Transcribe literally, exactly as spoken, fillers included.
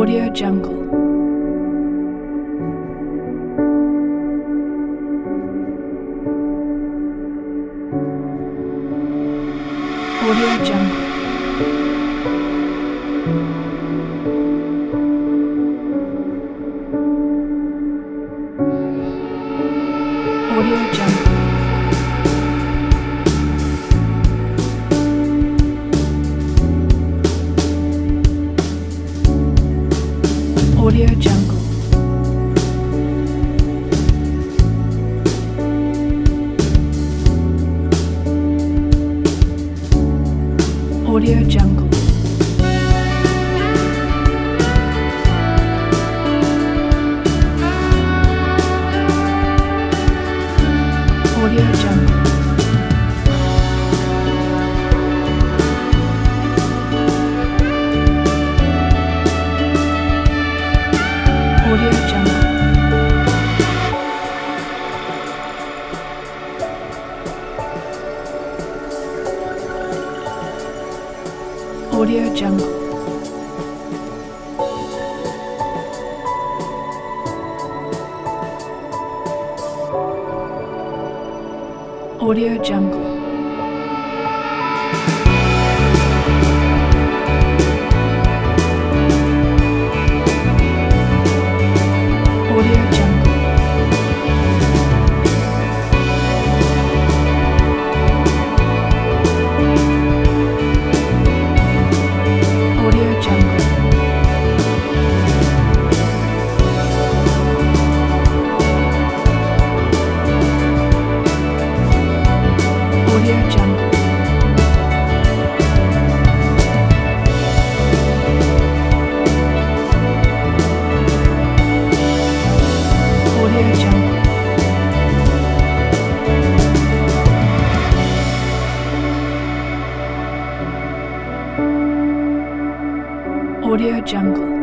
Audio Jungle. Audio Jungle. Audio Jungle. Audio Jungle. Audio Jungle. Audio Jungle. Audio Jungle. Audio Jungle. Audio Jungle. Audio Jungle. Audio Jungle. Audio Jungle. Audio Jungle. Audio Jungle.